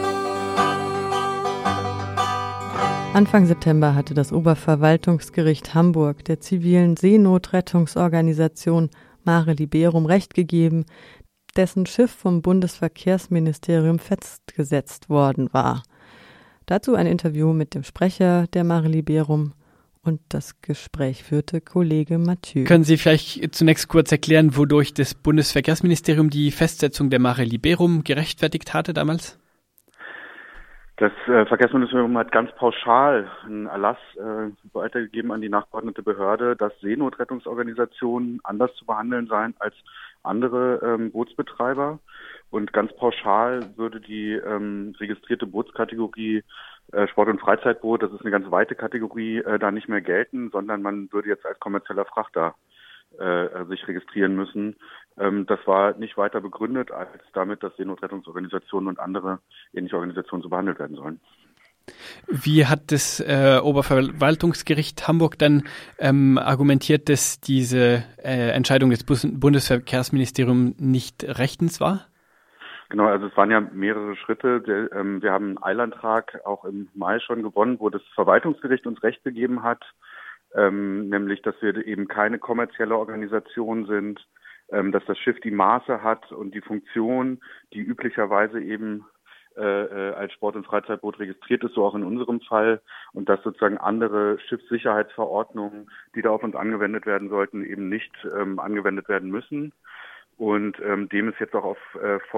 Anfang September hatte das Oberverwaltungsgericht Hamburg der zivilen Seenotrettungsorganisation Mare Liberum Recht gegeben, dessen Schiff vom Bundesverkehrsministerium festgesetzt worden war. Dazu ein Interview mit dem Sprecher der Mare Liberum und das Gespräch führte Kollege Mathieu. Können Sie vielleicht zunächst kurz erklären, wodurch das Bundesverkehrsministerium die Festsetzung der Mare Liberum gerechtfertigt hatte damals? Das Verkehrsministerium hat ganz pauschal einen Erlass weitergegeben an die nachgeordnete Behörde, dass Seenotrettungsorganisationen anders zu behandeln seien als andere Bootsbetreiber. Und ganz pauschal würde die registrierte Bootskategorie Sport- und Freizeitboot, das ist eine ganz weite Kategorie, da nicht mehr gelten, sondern man würde jetzt als kommerzieller Frachter sich registrieren müssen. Das war nicht weiter begründet als damit, dass Seenotrettungsorganisationen und andere ähnliche Organisationen so behandelt werden sollen. Wie hat das Oberverwaltungsgericht Hamburg dann argumentiert, dass diese Entscheidung des Bundesverkehrsministeriums nicht rechtens war? Genau, also es waren ja mehrere Schritte. Wir haben einen Eilantrag auch im Mai schon gewonnen, wo das Verwaltungsgericht uns Recht gegeben hat, nämlich, dass wir eben keine kommerzielle Organisation sind, dass das Schiff die Maße hat und die Funktion, die üblicherweise eben als Sport- und Freizeitboot registriert ist, so auch in unserem Fall, und dass sozusagen andere Schiffssicherheitsverordnungen, die da auf uns angewendet werden sollten, eben nicht angewendet werden müssen. Und dem ist jetzt auch auf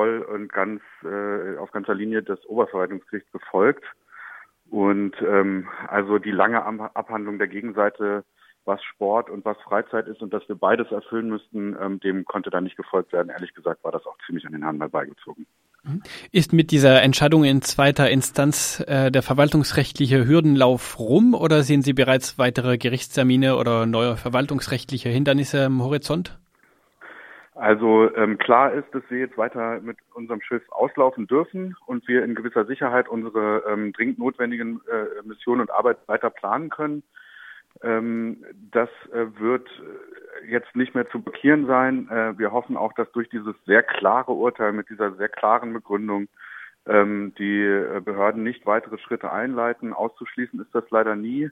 ganzer Linie das Oberverwaltungsgericht gefolgt. Und also die lange Abhandlung der Gegenseite, was Sport und was Freizeit ist und dass wir beides erfüllen müssten, dem konnte da nicht gefolgt werden. Ehrlich gesagt war das auch ziemlich an den Haaren herbeigezogen. Ist mit dieser Entscheidung in zweiter Instanz der verwaltungsrechtliche Hürdenlauf rum oder sehen Sie bereits weitere Gerichtstermine oder neue verwaltungsrechtliche Hindernisse am Horizont? Also klar ist, dass wir jetzt weiter mit unserem Schiff auslaufen dürfen und wir in gewisser Sicherheit unsere dringend notwendigen Missionen und Arbeit weiter planen können. Das wird jetzt nicht mehr zu blockieren sein. Wir hoffen auch, dass durch dieses sehr klare Urteil mit dieser sehr klaren Begründung die Behörden nicht weitere Schritte einleiten. Auszuschließen ist das leider nie.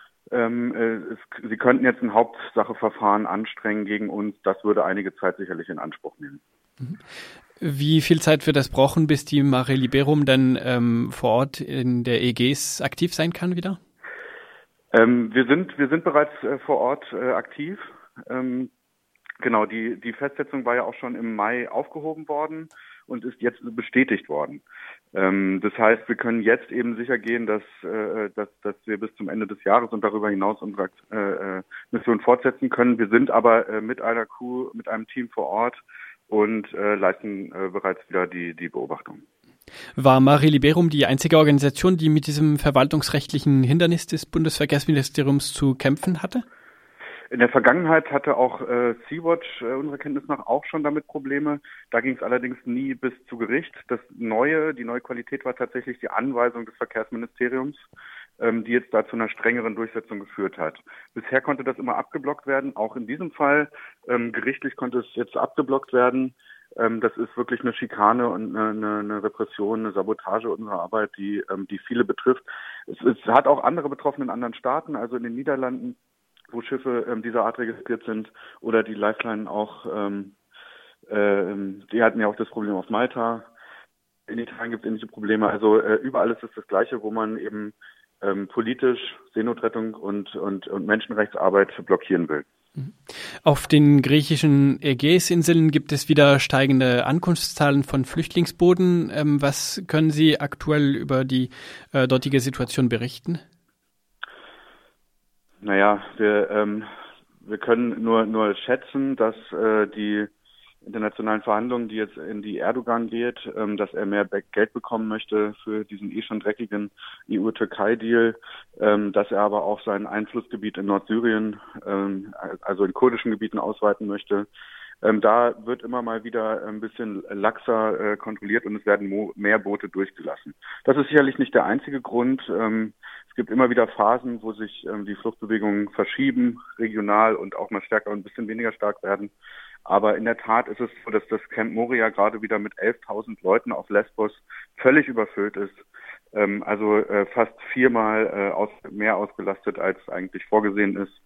Sie könnten jetzt ein Hauptsacheverfahren anstrengen gegen uns. Das würde einige Zeit sicherlich in Anspruch nehmen. Wie viel Zeit wird es brauchen, bis die Mare Liberum dann vor Ort in der Ägäis aktiv sein kann wieder? Wir sind bereits vor Ort aktiv. Genau, die Festsetzung war ja auch schon im Mai aufgehoben worden und ist jetzt bestätigt worden. Das heißt, wir können jetzt eben sicher gehen, dass wir bis zum Ende des Jahres und darüber hinaus unsere Mission fortsetzen können. Wir sind aber mit einer Crew, mit einem Team vor Ort und leisten bereits wieder die Beobachtung. War Mare Liberum die einzige Organisation, die mit diesem verwaltungsrechtlichen Hindernis des Bundesverkehrsministeriums zu kämpfen hatte? In der Vergangenheit hatte auch Sea-Watch unserer Kenntnis nach auch schon damit Probleme. Da ging es allerdings nie bis zu Gericht. Die neue Qualität war tatsächlich die Anweisung des Verkehrsministeriums, die jetzt da zu einer strengeren Durchsetzung geführt hat. Bisher konnte das immer abgeblockt werden, auch in diesem Fall. Gerichtlich konnte es jetzt abgeblockt werden. Das ist wirklich eine Schikane und eine Repression, eine Sabotage unserer Arbeit, die viele betrifft. Es hat auch andere betroffen in anderen Staaten, also in den Niederlanden, wo Schiffe dieser Art registriert sind, oder die Lifeline auch, die hatten ja auch das Problem auf Malta. In Italien gibt es ähnliche Probleme. Also überall ist es das Gleiche, wo man eben politisch Seenotrettung und Menschenrechtsarbeit blockieren will. Auf den griechischen Ägäisinseln gibt es wieder steigende Ankunftszahlen von Flüchtlingsbooten. Was können Sie aktuell über die dortige Situation berichten? Naja, wir können nur schätzen, dass die internationalen Verhandlungen, die jetzt in die Erdogan geht, dass er mehr Geld bekommen möchte für diesen schon dreckigen EU-Türkei-Deal, dass er aber auch sein Einflussgebiet in Nordsyrien, also in kurdischen Gebieten ausweiten möchte. Da wird immer mal wieder ein bisschen laxer kontrolliert und es werden mehr Boote durchgelassen. Das ist sicherlich nicht der einzige Grund. Es gibt immer wieder Phasen, wo sich die Fluchtbewegungen verschieben, regional und auch mal stärker und ein bisschen weniger stark werden. Aber in der Tat ist es so, dass das Camp Moria gerade wieder mit 11.000 Leuten auf Lesbos völlig überfüllt ist. Also fast 4-mal mehr ausgelastet, als eigentlich vorgesehen ist.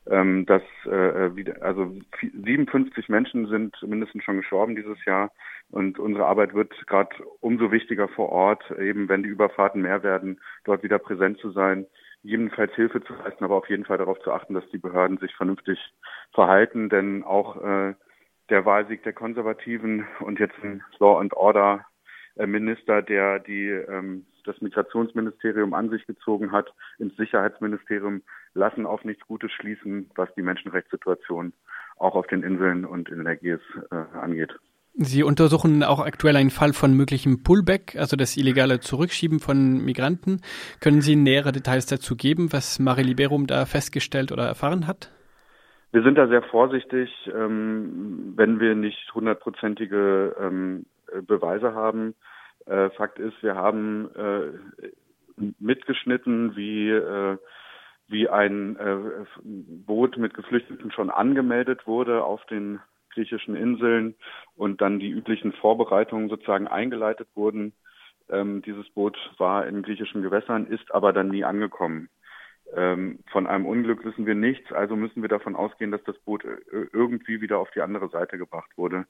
57 Menschen sind mindestens schon gestorben dieses Jahr und unsere Arbeit wird gerade umso wichtiger vor Ort, eben wenn die Überfahrten mehr werden, dort wieder präsent zu sein, jedenfalls Hilfe zu leisten, aber auf jeden Fall darauf zu achten, dass die Behörden sich vernünftig verhalten, denn auch der Wahlsieg der Konservativen und jetzt ein Law and Order Minister, der das Migrationsministerium an sich gezogen hat, ins Sicherheitsministerium, lassen auf nichts Gutes schließen, was die Menschenrechtssituation auch auf den Inseln und in der Ägäis angeht. Sie untersuchen auch aktuell einen Fall von möglichem Pullback, also das illegale Zurückschieben von Migranten. Können Sie nähere Details dazu geben, was Mare Liberum da festgestellt oder erfahren hat? Wir sind da sehr vorsichtig, wenn wir nicht 100%ige Beweise haben. Fakt ist, wir haben mitgeschnitten, wie ein Boot mit Geflüchteten schon angemeldet wurde auf den griechischen Inseln und dann die üblichen Vorbereitungen sozusagen eingeleitet wurden. Dieses Boot war in griechischen Gewässern, ist aber dann nie angekommen. Von einem Unglück wissen wir nichts, also müssen wir davon ausgehen, dass das Boot irgendwie wieder auf die andere Seite gebracht wurde.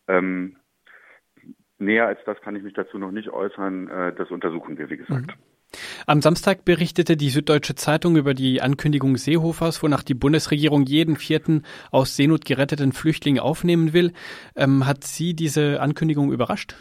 Näher als das kann ich mich dazu noch nicht äußern. Das untersuchen wir, wie gesagt. Am Samstag berichtete die Süddeutsche Zeitung über die Ankündigung Seehofers, wonach die Bundesregierung jeden 4. aus Seenot geretteten Flüchtling aufnehmen will. Hat Sie diese Ankündigung überrascht?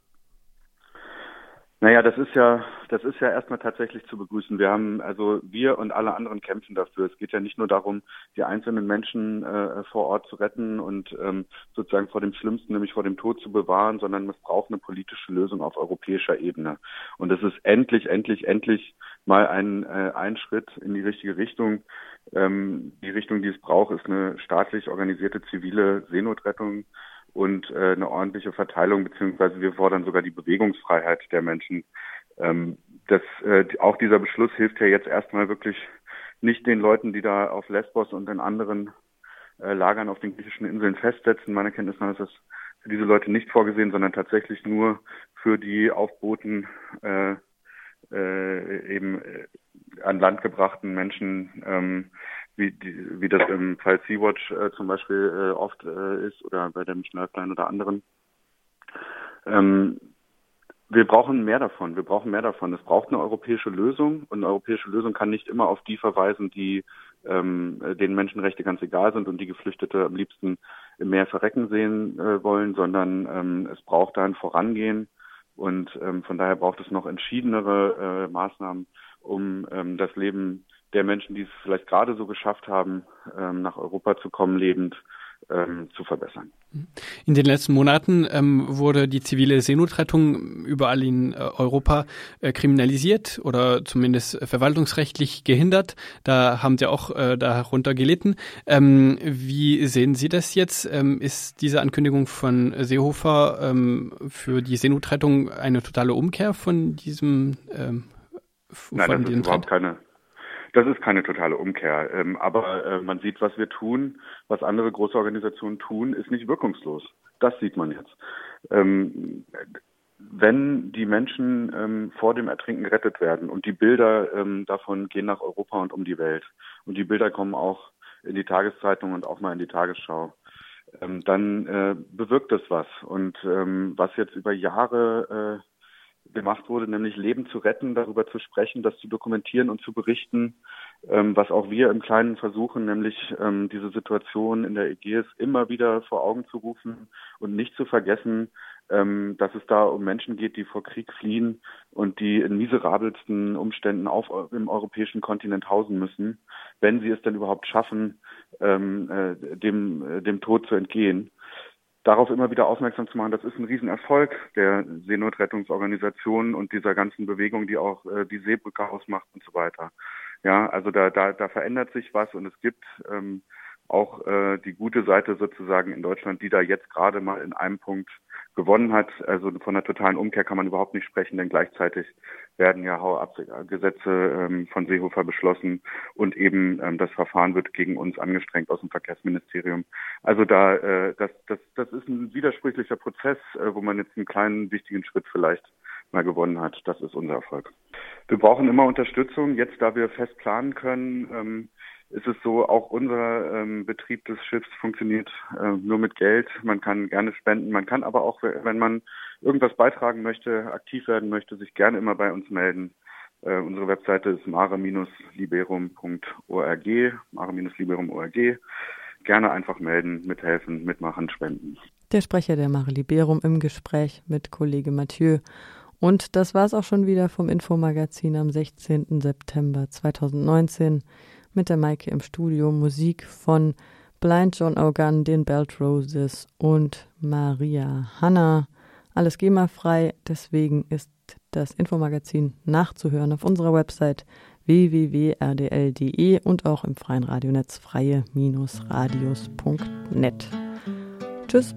Naja, das ist ja erstmal tatsächlich zu begrüßen. Wir und alle anderen kämpfen dafür. Es geht ja nicht nur darum, die einzelnen Menschen vor Ort zu retten und sozusagen vor dem Schlimmsten, nämlich vor dem Tod zu bewahren, sondern es braucht eine politische Lösung auf europäischer Ebene. Und es ist endlich mal ein Schritt in die richtige Richtung. Die Richtung, die es braucht, ist eine staatlich organisierte zivile Seenotrettung und eine ordentliche Verteilung, beziehungsweise wir fordern sogar die Bewegungsfreiheit der Menschen. Auch dieser Beschluss hilft ja jetzt erstmal wirklich nicht den Leuten, die da auf Lesbos und in anderen Lagern auf den griechischen Inseln festsetzen. Meiner Kenntnis nach ist das für diese Leute nicht vorgesehen, sondern tatsächlich nur für die auf Booten eben an Land gebrachten Menschen, wie das im Fall Sea-Watch zum Beispiel oft ist oder bei dem Schnellplan oder anderen. Wir brauchen mehr davon. Es braucht eine europäische Lösung und eine europäische Lösung kann nicht immer auf die verweisen, die denen Menschenrechte ganz egal sind und die Geflüchtete am liebsten im Meer verrecken sehen wollen, sondern es braucht da ein Vorangehen und von daher braucht es noch entschiedenere Maßnahmen, um das Leben der Menschen, die es vielleicht gerade so geschafft haben, nach Europa zu kommen, lebend zu verbessern. In den letzten Monaten wurde die zivile Seenotrettung überall in Europa kriminalisiert oder zumindest verwaltungsrechtlich gehindert. Da haben Sie auch darunter gelitten. Wie sehen Sie das jetzt? Ist diese Ankündigung von Seehofer für die Seenotrettung eine totale Umkehr von diesem Nein, das ist überhaupt keine. Das ist keine totale Umkehr, aber man sieht, was wir tun, was andere große Organisationen tun, ist nicht wirkungslos. Das sieht man jetzt. Wenn die Menschen vor dem Ertrinken gerettet werden und die Bilder davon gehen nach Europa und um die Welt und die Bilder kommen auch in die Tageszeitung und auch mal in die Tagesschau, dann bewirkt das was. Und was jetzt über Jahre gemacht wurde, nämlich Leben zu retten, darüber zu sprechen, das zu dokumentieren und zu berichten, was auch wir im Kleinen versuchen, nämlich diese Situation in der Ägäis immer wieder vor Augen zu rufen und nicht zu vergessen, dass es da um Menschen geht, die vor Krieg fliehen und die in miserabelsten Umständen im europäischen Kontinent hausen müssen, wenn sie es denn überhaupt schaffen, dem Tod zu entgehen. Darauf immer wieder aufmerksam zu machen, das ist ein Riesenerfolg der Seenotrettungsorganisation und dieser ganzen Bewegung, die auch die Seebrücke ausmacht und so weiter. Ja, also da verändert sich was und es gibt auch die gute Seite sozusagen in Deutschland, die da jetzt gerade mal in einem Punkt gewonnen hat. Also von einer totalen Umkehr kann man überhaupt nicht sprechen, denn gleichzeitig werden ja Hau-ab-Gesetze von Seehofer beschlossen und eben das Verfahren wird gegen uns angestrengt aus dem Verkehrsministerium. Also das ist ein widersprüchlicher Prozess, wo man jetzt einen kleinen, wichtigen Schritt vielleicht mal gewonnen hat. Das ist unser Erfolg. Wir brauchen immer Unterstützung. Jetzt, da wir fest planen können, ist es so, auch unser Betrieb des Schiffs funktioniert nur mit Geld. Man kann gerne spenden, man kann aber auch, wenn man irgendwas beitragen möchte, aktiv werden möchte, sich gerne immer bei uns melden. Unsere Webseite ist mare-liberum.org, mare-liberum.org. Gerne einfach melden, mithelfen, mitmachen, spenden. Der Sprecher der Mare Liberum im Gespräch mit Kollege Mathieu. Und das war's auch schon wieder vom Infomagazin am 16. September 2019 mit der Maike im Studio. Musik von Blind John O'Gunn, den Belt Roses und Maria Hanna. Alles GEMA-frei, deswegen ist das Infomagazin nachzuhören auf unserer Website www.rdl.de und auch im freien Radionetz freie-radios.net. Tschüss.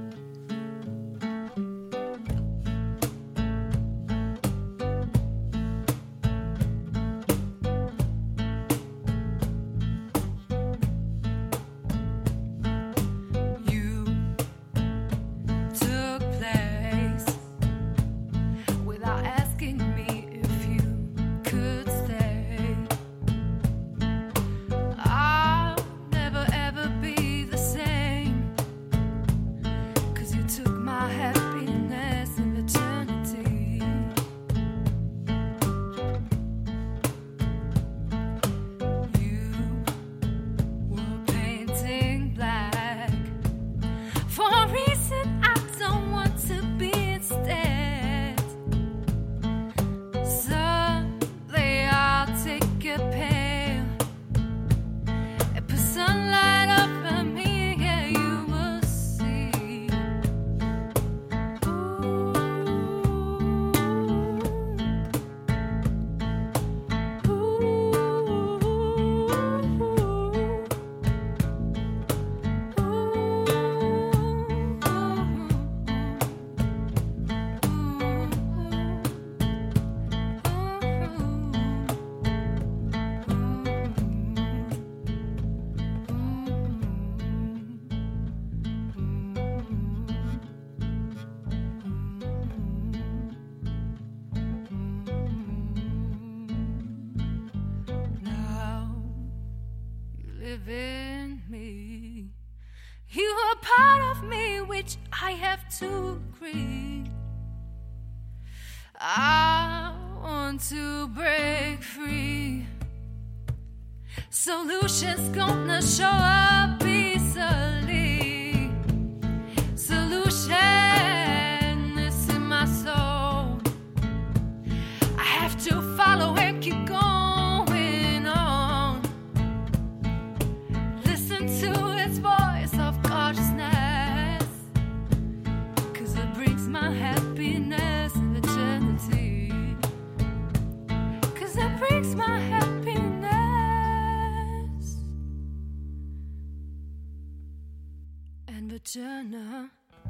live in me. You are part of me, which I have to agree. I want to break free. Solutions gonna show up easily. Solution is in my soul. I have to follow and keep going on. Listen to its voice of consciousness, 'cause it brings my happiness and eternity. 'Cause it brings my happiness and eternity.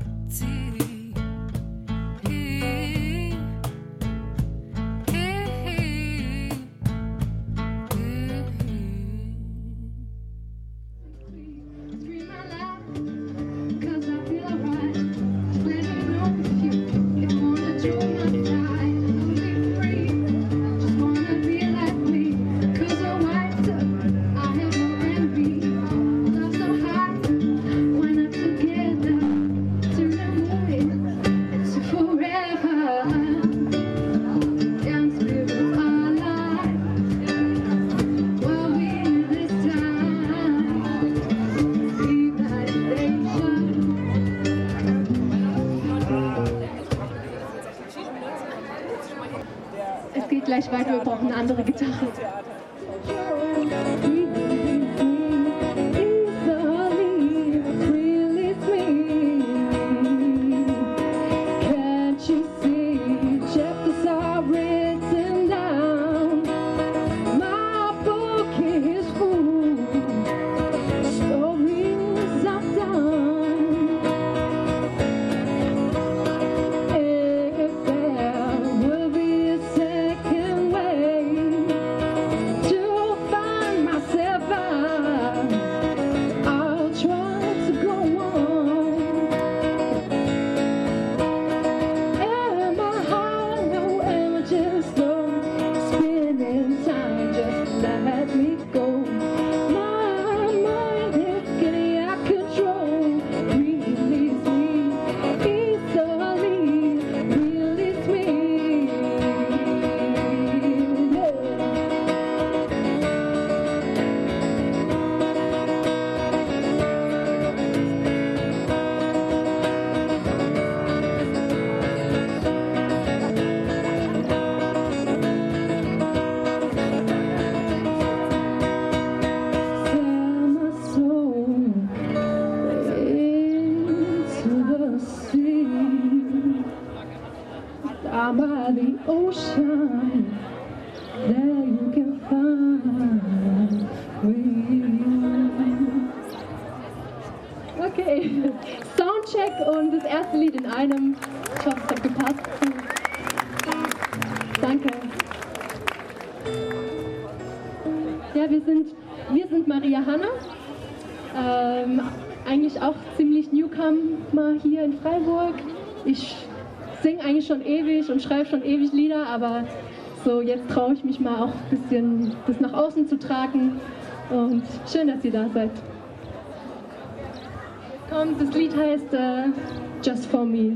Es geht gleich weiter, wir brauchen eine andere Gitarre. So Okay, Soundcheck und das erste Lied in einem. Ich hoffe, es hat gepasst. Danke. Ja, wir sind Maria Hanna. Eigentlich auch ziemlich Newcomer hier in Freiburg. Ich singe eigentlich schon ewig und schreibe schon ewig Lieder, aber so jetzt traue ich mich mal auch ein bisschen das nach außen zu tragen. Und schön, dass ihr da seid. Kommt, das Lied heißt Just For Me.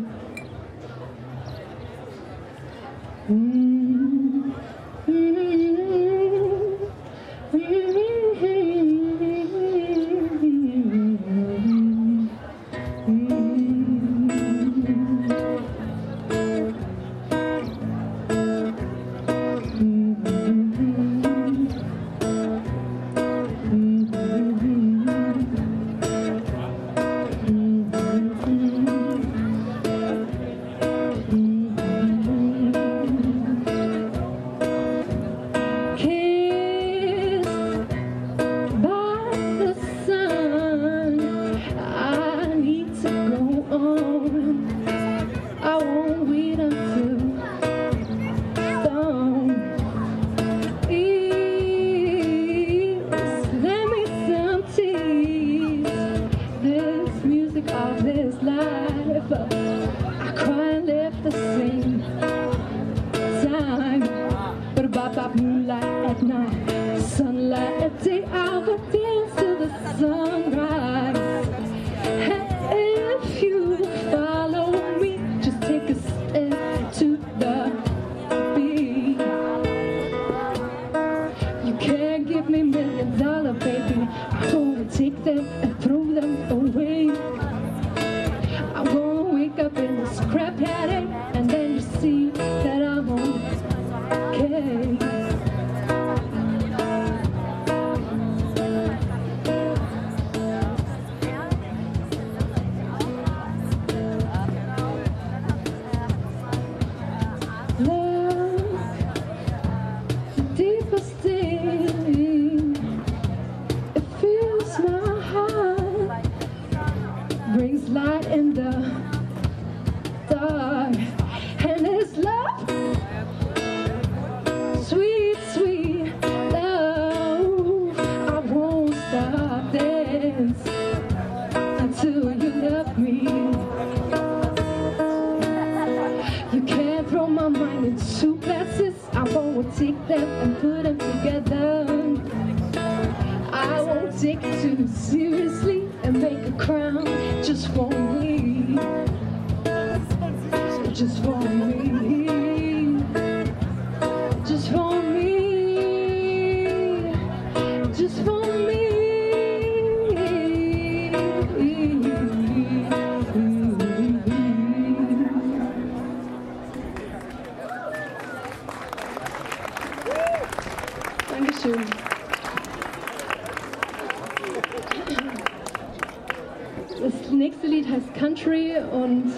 Das nächste Lied heißt Country und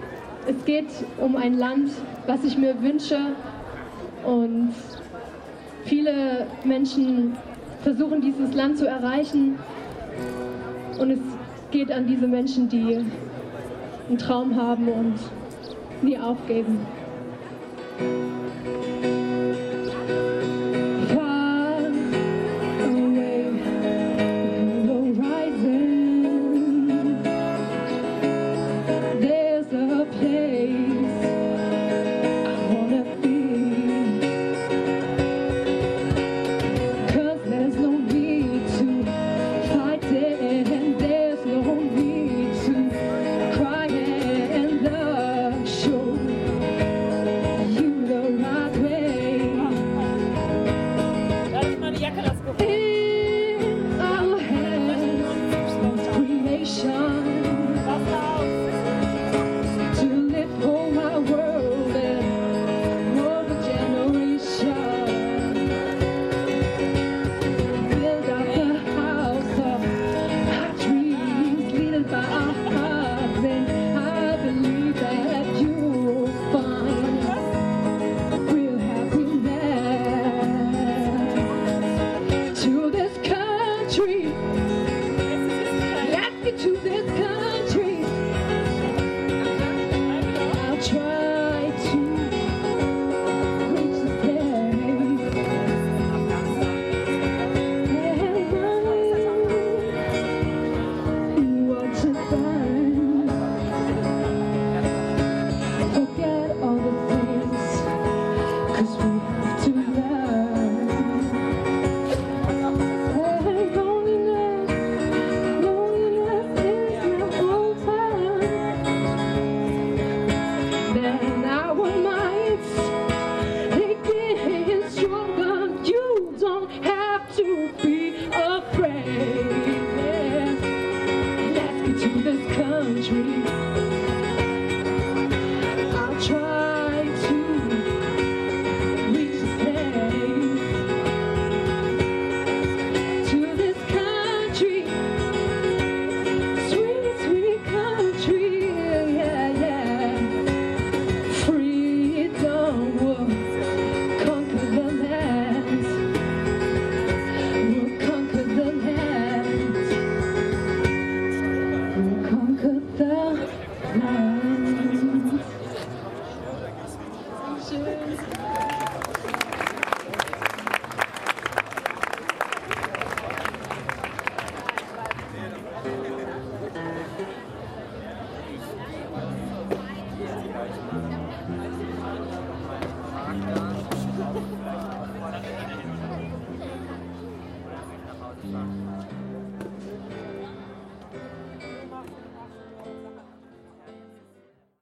es geht um ein Land, was ich mir wünsche, und viele Menschen versuchen dieses Land zu erreichen, und es geht an diese Menschen, die einen Traum haben und nie aufgeben. The to this country.